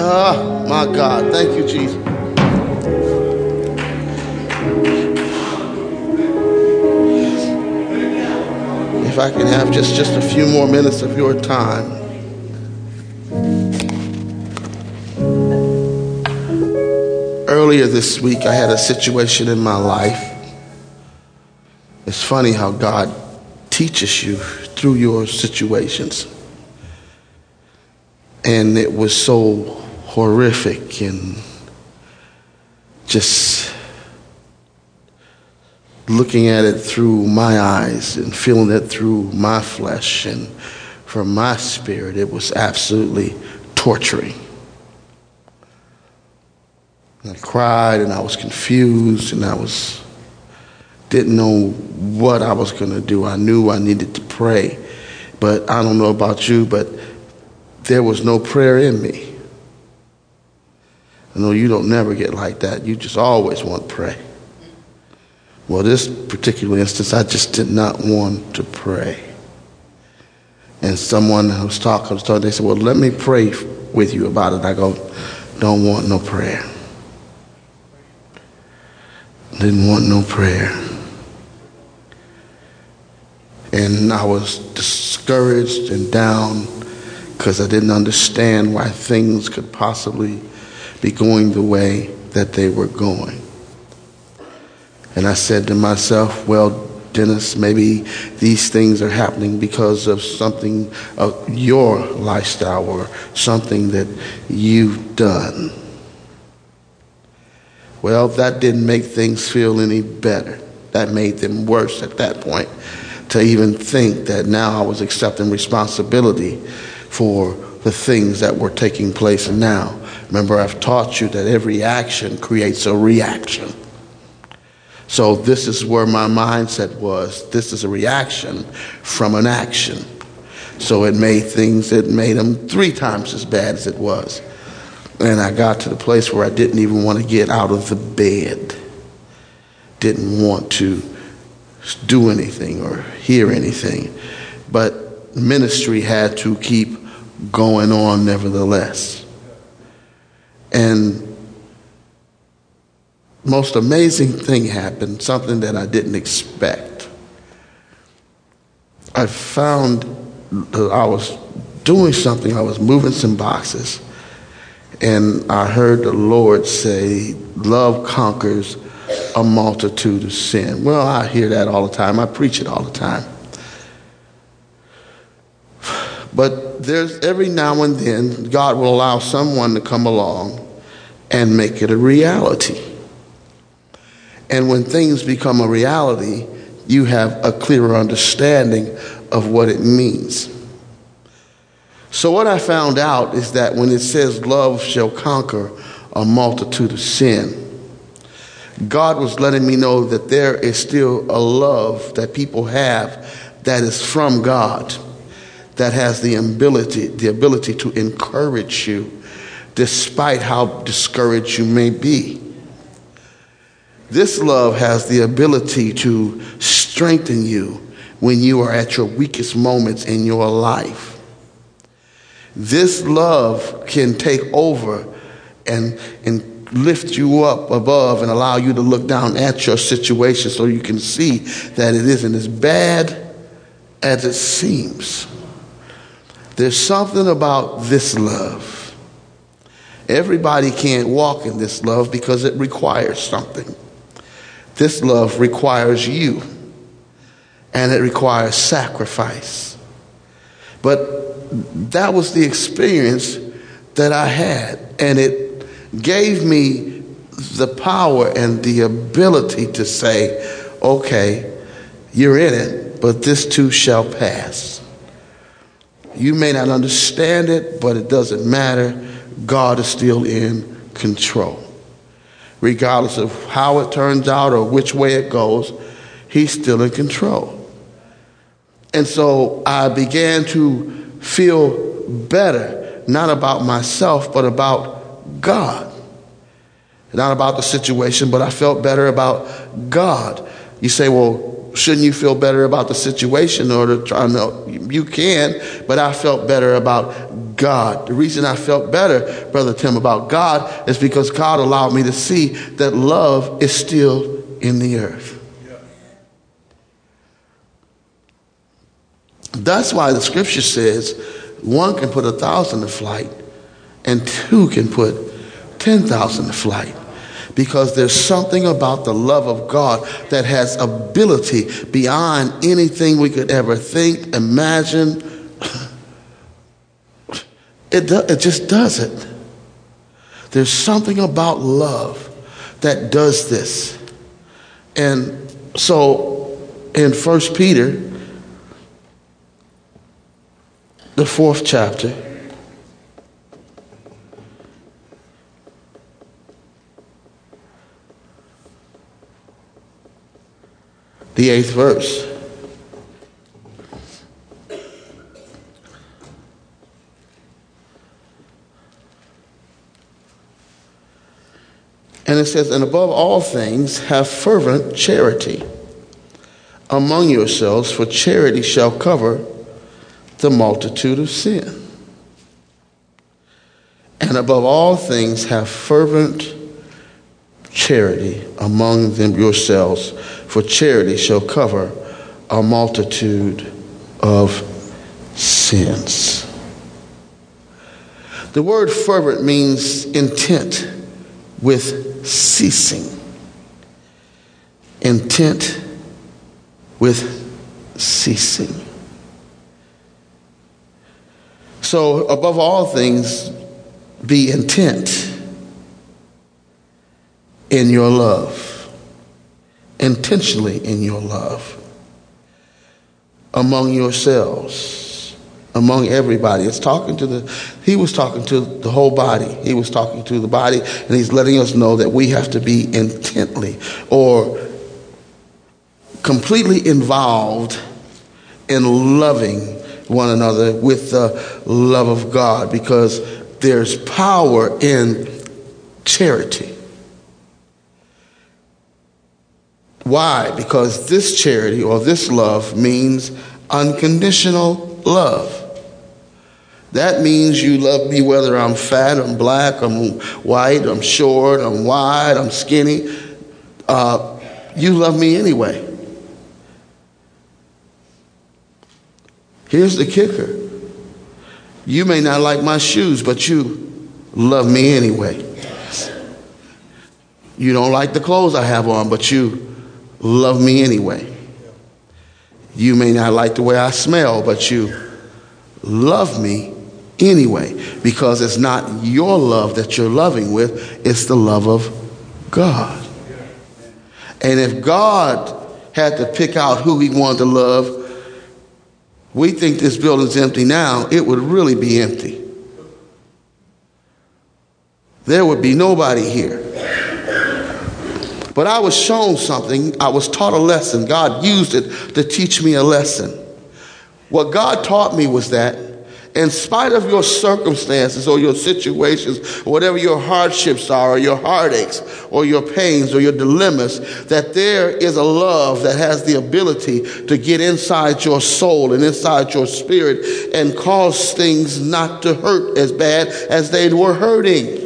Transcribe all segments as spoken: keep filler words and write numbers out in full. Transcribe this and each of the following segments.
Oh, my God. Thank you, Jesus. If I can have just, just a few more minutes of your time. Earlier this week, I had a situation in my life. It's funny how God teaches you through your situations. And it was so horrific and just looking at it through my eyes and feeling it through my flesh and from my spirit, it was absolutely torturing. I cried and I was confused and I was didn't know what I was going to do. I knew I needed to pray, but I don't know about you, but there was no prayer in me. I know you don't never get like that. You just always want to pray. Well, this particular instance, I just did not want to pray. And someone who was talking, was talking, they said, well, let me pray with you about it. I go, don't want no prayer. Didn't want no prayer. And I was discouraged and down because I didn't understand why things could possibly be going the way that they were going. And I said to myself, well, Dennis, maybe these things are happening because of something of your lifestyle or something that you've done. Well, that didn't make things feel any better. That made them worse at that point, to even think that now I was accepting responsibility for the things that were taking place now. Remember, I've taught you that every action creates a reaction. So this is where my mindset was. This is a reaction from an action. So it made things, it made them three times as bad as it was. And I got to the place where I didn't even want to get out of the bed. Didn't want to do anything or hear anything. But ministry had to keep going on nevertheless. And most amazing thing happened, something that I didn't expect. I found I was doing something, I was moving some boxes, and I heard the Lord say, love conquers a multitude of sin. Well, I hear that all the time. I preach it all the time. But there's every now and then, God will allow someone to come along and make it a reality. And when things become a reality, you have a clearer understanding of what it means. So what I found out is that when it says love shall conquer a multitude of sin, God was letting me know that there is still a love that people have that is from God, that has the ability, the ability to encourage you despite how discouraged you may be. This love has the ability to strengthen you when you are at your weakest moments in your life. This love can take over and, and lift you up above and allow you to look down at your situation so you can see that it isn't as bad as it seems. There's something about this love. Everybody can't walk in this love because it requires something. This love requires you, and it requires sacrifice. But that was the experience that I had, and it gave me the power and the ability to say, okay, you're in it, but this too shall pass. You may not understand it, but it doesn't matter. God is still in control. Regardless of how it turns out or which way it goes, he's still in control. And so I began to feel better, not about myself, but about God. Not about the situation, but I felt better about God. You say, well, shouldn't you feel better about the situation or the trying to, you can, but I felt better about God. The reason I felt better, Brother Tim, about God is because God allowed me to see that love is still in the earth. That's why the scripture says one can put a thousand to flight and two can put ten thousand to flight. Because there's something about the love of God that has ability beyond anything we could ever think, imagine. It, do, it just does it. There's something about love that does this. And so in First Peter, the fourth chapter, the eighth verse. And it says, and above all things, have fervent charity among yourselves, for charity shall cover the multitude of sin. And above all things, have fervent charity among them yourselves, for charity shall cover a multitude of sins. The word fervent means intent with ceasing. Intent with ceasing. So, above all things, be intent in your love, intentionally in your love, among yourselves, among everybody. It's talking to the, he was talking to the whole body. He was talking to the body, and he's letting us know that we have to be intently or completely involved in loving one another with the love of God, because there's power in charity. Why? Because this charity or this love means unconditional love. That means you love me whether I'm fat, I'm black, I'm white, I'm short, I'm wide, I'm skinny. Uh, you love me anyway. Here's the kicker. You may not like my shoes, but you love me anyway. You don't like the clothes I have on, but you love me anyway. You may not like the way I smell, but you love me anyway, because it's not your love that you're loving with, it's the love of God. And if God had to pick out who he wanted to love, we think this building's empty now, it would really be empty. There would be nobody here. But I was shown something. I was taught a lesson. God used it to teach me a lesson. What God taught me was that in spite of your circumstances or your situations, or whatever your hardships are, or your heartaches, or your pains, or your dilemmas, that there is a love that has the ability to get inside your soul and inside your spirit and cause things not to hurt as bad as they were hurting.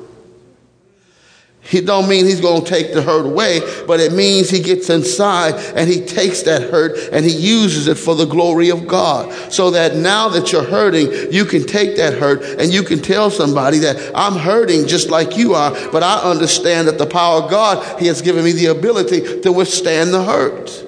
He don't mean he's going to take the hurt away, but it means he gets inside and he takes that hurt and he uses it for the glory of God. So that now that you're hurting, you can take that hurt and you can tell somebody that I'm hurting just like you are, but I understand that the power of God, he has given me the ability to withstand the hurt.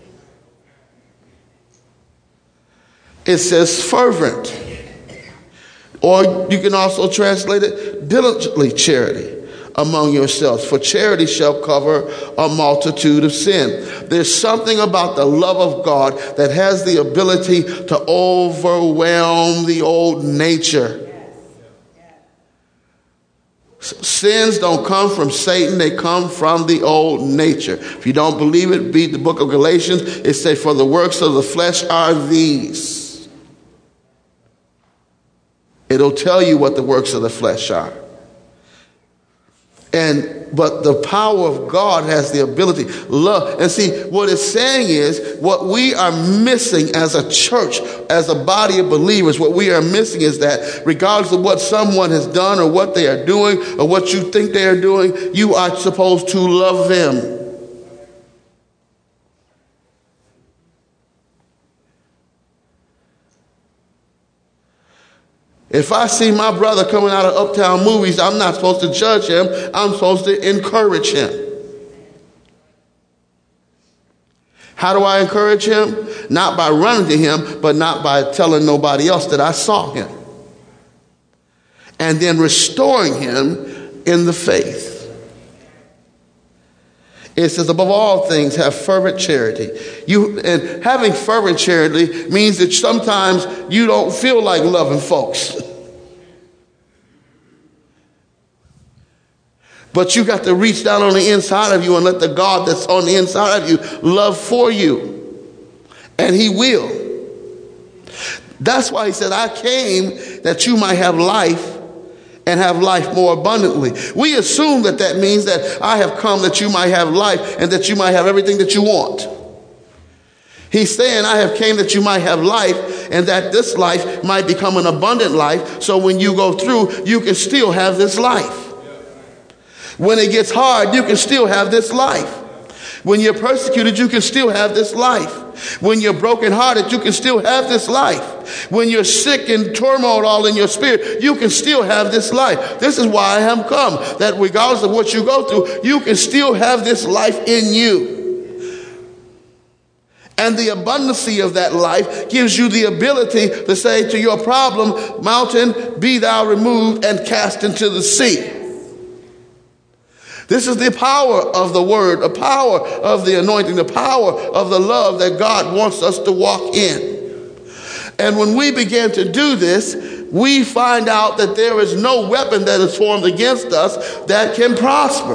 It says fervent, or you can also translate it diligently charity among yourselves, for charity shall cover a multitude of sin. There's something about the love of God that has the ability to overwhelm the old nature. Sins don't come from Satan, they come from the old nature. If you don't believe it, read the book of Galatians. It says, for the works of the flesh are these. It'll tell you what the works of the flesh are. And but the power of God has the ability, love. And see, what it's saying is what we are missing as a church, as a body of believers, what we are missing is that regardless of what someone has done or what they are doing or what you think they are doing, you are supposed to love them. If I see my brother coming out of Uptown Movies, I'm not supposed to judge him. I'm supposed to encourage him. How do I encourage him? Not by running to him, but not by telling nobody else that I saw him. And then restoring him in the faith. It says, above all things, have fervent charity. You, and having fervent charity means that sometimes you don't feel like loving folks. But you got to reach down on the inside of you and let the God that's on the inside of you love for you. And he will. That's why he said, I came that you might have life and have life more abundantly. We assume that that means that I have come that you might have life and that you might have everything that you want. He's saying, I have came that you might have life and that this life might become an abundant life. So when you go through, you can still have this life. When it gets hard, you can still have this life. When you're persecuted, you can still have this life. When you're brokenhearted, you can still have this life. When you're sick and turmoil all in your spirit, you can still have this life. This is why I have come, that regardless of what you go through, you can still have this life in you. And the abundancy of that life gives you the ability to say to your problem, mountain, be thou removed and cast into the sea. This is the power of the word, the power of the anointing, the power of the love that God wants us to walk in. And when we begin to do this, we find out that there is no weapon that is formed against us that can prosper.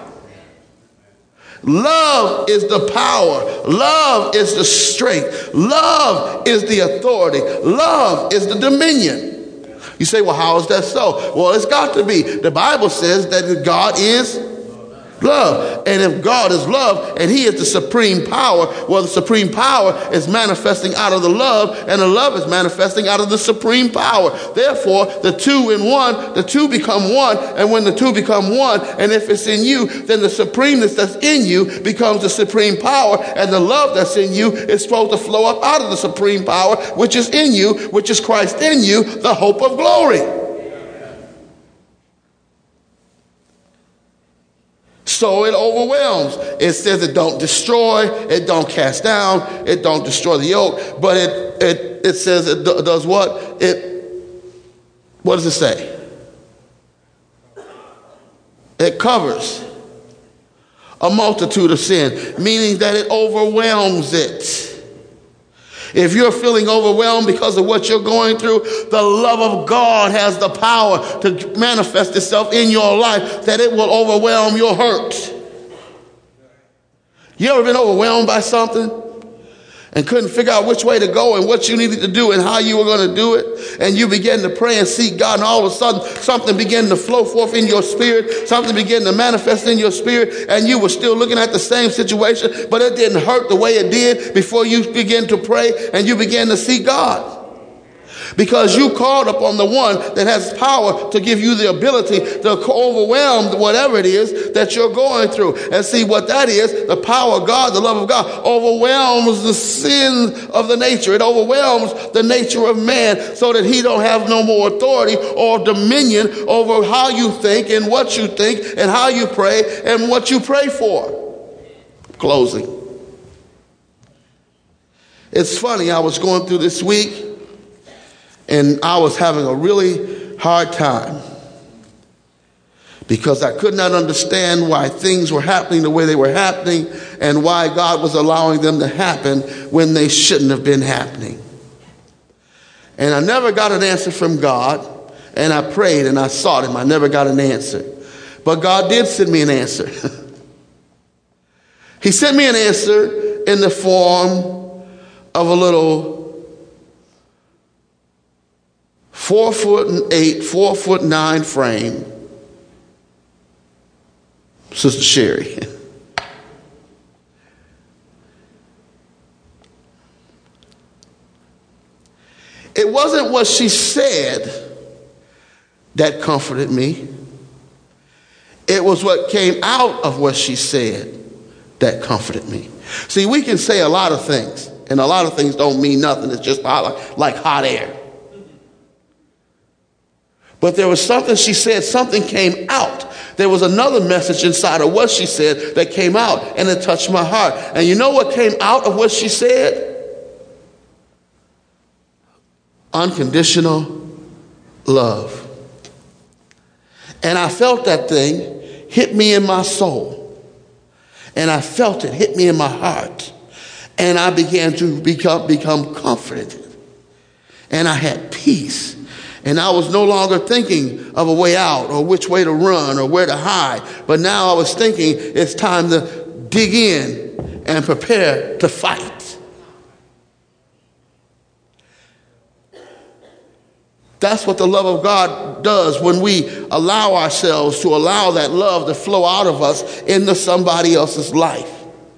Love is the power. Love is the strength. Love is the authority. Love is the dominion. You say, well, how is that so? Well, it's got to be. The Bible says that God is love. And if God is love and he is the supreme power, well, the supreme power is manifesting out of the love, and the love is manifesting out of the supreme power. Therefore, the two in one, the two become one. And when the two become one, and if it's in you, then the supremeness that's in you becomes the supreme power, and the love that's in you is supposed to flow up out of the supreme power, which is in you, which is Christ in you, the hope of glory. So it overwhelms. It says it don't destroy, it don't cast down, it don't destroy the yoke, but it it it says it do, does what? It what does it say? It covers a multitude of sin, meaning that it overwhelms it. If you're feeling overwhelmed because of what you're going through, the love of God has the power to manifest itself in your life that it will overwhelm your hurt. You ever been overwhelmed by something and couldn't figure out which way to go and what you needed to do and how you were going to do it? And you began to pray and seek God, and all of a sudden something began to flow forth in your spirit, something began to manifest in your spirit, and you were still looking at the same situation, but it didn't hurt the way it did before you began to pray and you began to seek God. Because you called upon the one that has power to give you the ability to overwhelm whatever it is that you're going through. And see what that is, the power of God, the love of God, overwhelms the sin of the nature. It overwhelms the nature of man so that he don't have no more authority or dominion over how you think and what you think and how you pray and what you pray for. Closing. It's funny, I was going through this week, and I was having a really hard time because I could not understand why things were happening the way they were happening and why God was allowing them to happen when they shouldn't have been happening. And I never got an answer from God, and I prayed and I sought him. I never got an answer. But God did send me an answer. He sent me an answer in the form of a little Four foot and eight, four foot nine frame Sister Sherry. It wasn't what she said that comforted me. It was what came out of what she said that comforted me. See, we can say a lot of things, and a lot of things don't mean nothing. It's just like, like hot air. But there was something she said, something came out. There was another message inside of what she said that came out, and it touched my heart. And you know what came out of what she said? Unconditional love. And I felt that thing hit me in my soul. And I felt it hit me in my heart. And I began to become, become comforted. And I had peace. And I was no longer thinking of a way out or which way to run or where to hide. But now I was thinking it's time to dig in and prepare to fight. That's what the love of God does when we allow ourselves to allow that love to flow out of us into somebody else's life.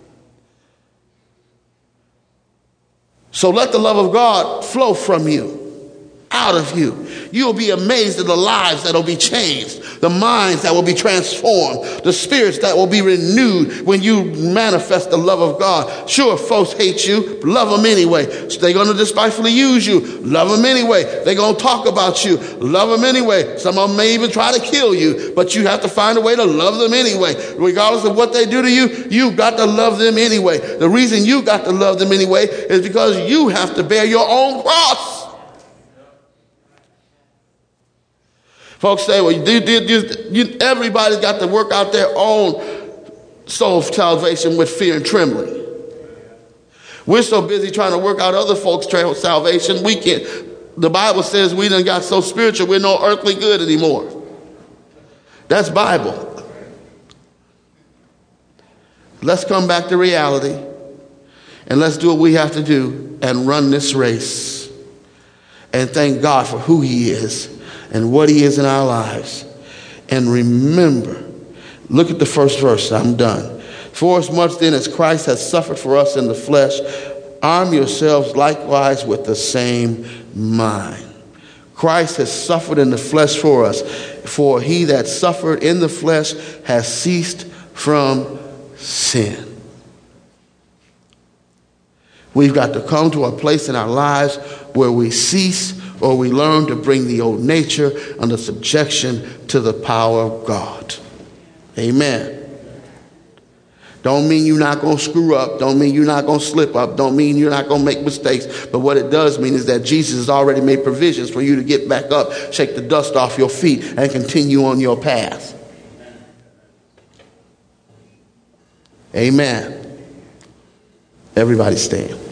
So let the love of God flow from you, out of you. You'll be amazed at the lives that will be changed, the minds that will be transformed, the spirits that will be renewed when you manifest the love of God. Sure, folks hate you. Love them anyway. They're going to despitefully use you. Love them anyway. They're going to talk about you. Love them anyway. Some of them may even try to kill you, but you have to find a way to love them anyway. Regardless of what they do to you, you've got to love them anyway. The reason you got to love them anyway is because you have to bear your own cross. Folks say, well, you, you, you, everybody's got to work out their own soul salvation with fear and trembling. We're so busy trying to work out other folks' salvation, we can't. The Bible says we done got so spiritual, we're no earthly good anymore. That's Bible. Let's come back to reality, and let's do what we have to do and run this race. And thank God for who he is and what he is in our lives. And remember, look at the first verse. I'm done. For as much then as Christ has suffered for us in the flesh, arm yourselves likewise with the same mind. Christ has suffered in the flesh for us. For he that suffered in the flesh has ceased from sin. We've got to come to a place in our lives where we cease or we learn to bring the old nature under subjection to the power of God. Amen. Don't mean you're not going to screw up. Don't mean you're not going to slip up. Don't mean you're not going to make mistakes. But what it does mean is that Jesus has already made provisions for you to get back up, shake the dust off your feet, and continue on your path. Amen. Everybody stand.